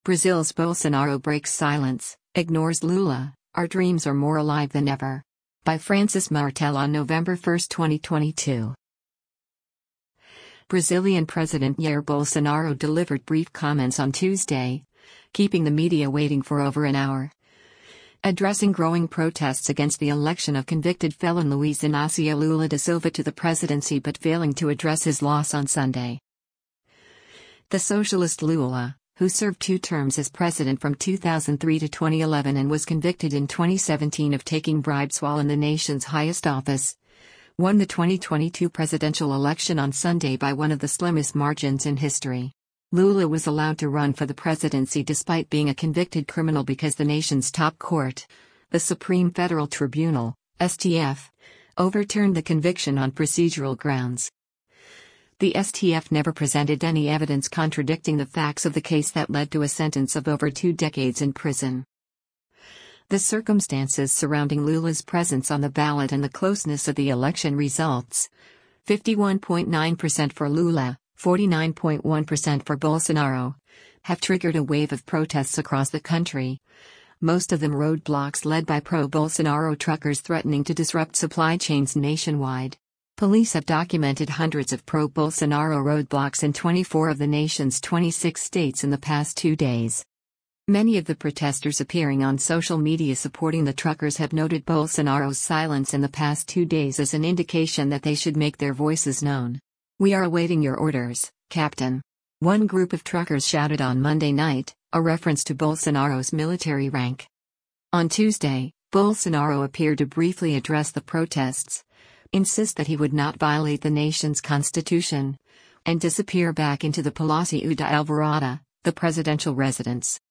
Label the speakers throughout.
Speaker 1: Brazil's Bolsonaro breaks silence, ignores Lula, our dreams are more alive than ever. By Francis Martel on November 1, 2022. Brazilian President Jair Bolsonaro delivered brief comments on Tuesday, keeping the media waiting for over an hour. Addressing growing protests against the election of convicted felon Luiz Inácio Lula da Silva to the presidency but failing to address his loss on Sunday. The socialist Lula, who served 2 terms as president from 2003 to 2011 and was convicted in 2017 of taking bribes while in the nation's highest office, won the 2022 presidential election on Sunday by one of the slimmest margins in history. Lula was allowed to run for the presidency despite being a convicted criminal because the nation's top court, the Supreme Federal Tribunal, STF, overturned the conviction on procedural grounds. The STF never presented any evidence contradicting the facts of the case that led to a sentence of over 2 decades in prison. The circumstances surrounding Lula's presence on the ballot and the closeness of the election results, 51.9% for Lula, 49.1% for Bolsonaro, have triggered a wave of protests across the country, most of them roadblocks led by pro-Bolsonaro truckers threatening to disrupt supply chains nationwide. Police have documented hundreds of pro-Bolsonaro roadblocks in 24 of the nation's 26 states in the past 2 days. Many of the protesters appearing on social media supporting the truckers have noted Bolsonaro's silence in the past 2 days as an indication that they should make their voices known. "We are awaiting your orders, Captain," one group of truckers shouted on Monday night, a reference to Bolsonaro's military rank. On Tuesday, Bolsonaro appeared to briefly address the protests, insist that he would not violate the nation's constitution, and disappear back into the Palácio da Alvorada, the presidential residence.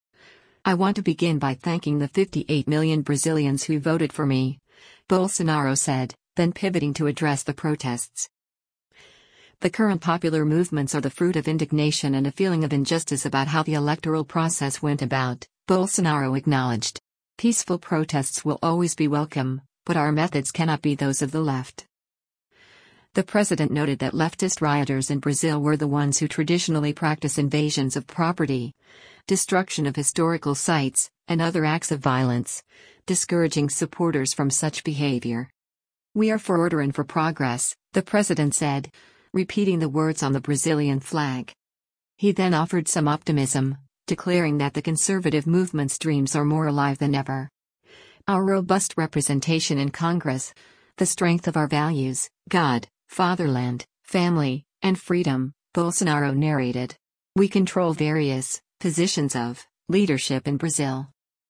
Speaker 1: "I want to begin by thanking the 58 million Brazilians who voted for me," Bolsonaro said, then pivoting to address the protests. "The current popular movements are the fruit of indignation and a feeling of injustice about how the electoral process went about," Bolsonaro acknowledged. "Peaceful protests will always be welcome, but our methods cannot be those of the left." The president noted that leftist rioters in Brazil were the ones who traditionally practice invasions of property, destruction of historical sites, and other acts of violence, discouraging supporters from such behavior. "We are for order and for progress," the president said, repeating the words on the Brazilian flag. He then offered some optimism, declaring that the conservative movement's dreams are more alive than ever. "Our robust representation in Congress, the strength of our values, God, fatherland, family, and freedom," Bolsonaro narrated. "We control various positions of leadership in Brazil.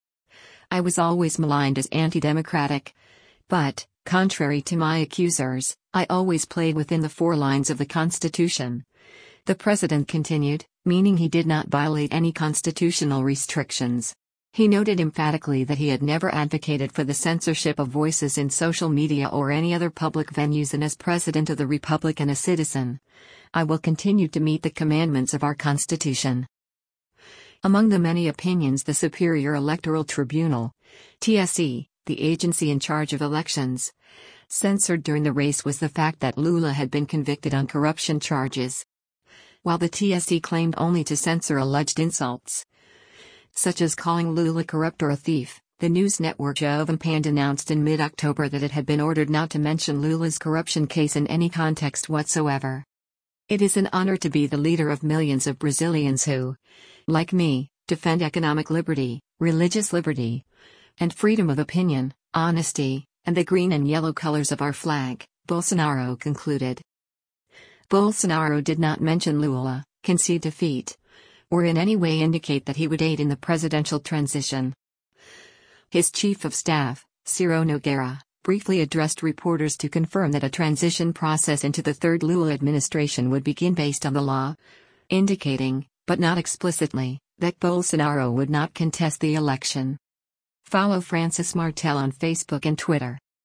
Speaker 1: I was always maligned as anti-democratic, but, contrary to my accusers, I always played within the 4 lines of the Constitution," the president continued, meaning he did not violate any constitutional restrictions. He noted emphatically that he had never advocated for the censorship of voices in social media or any other public venues, and as president of the republic and a citizen, "I will continue to meet the commandments of our Constitution." Among the many opinions the Superior Electoral Tribunal, TSE, the agency in charge of elections, censored during the race was the fact that Lula had been convicted on corruption charges. While the TSE claimed only to censor alleged insults, such as calling Lula corrupt or a thief, the news network Jovem Pan announced in mid-October that it had been ordered not to mention Lula's corruption case in any context whatsoever. "It is an honor to be the leader of millions of Brazilians who, like me, defend economic liberty, religious liberty, and freedom of opinion, honesty, and the green and yellow colors of our flag," Bolsonaro concluded. Bolsonaro did not mention Lula, concede defeat, or in any way indicate that he would aid in the presidential transition. His chief of staff, Ciro Nogueira, briefly addressed reporters to confirm that a transition process into the third Lula administration would begin based on the law, indicating, but not explicitly, that Bolsonaro would not contest the election. Follow Francis Martel on Facebook and Twitter.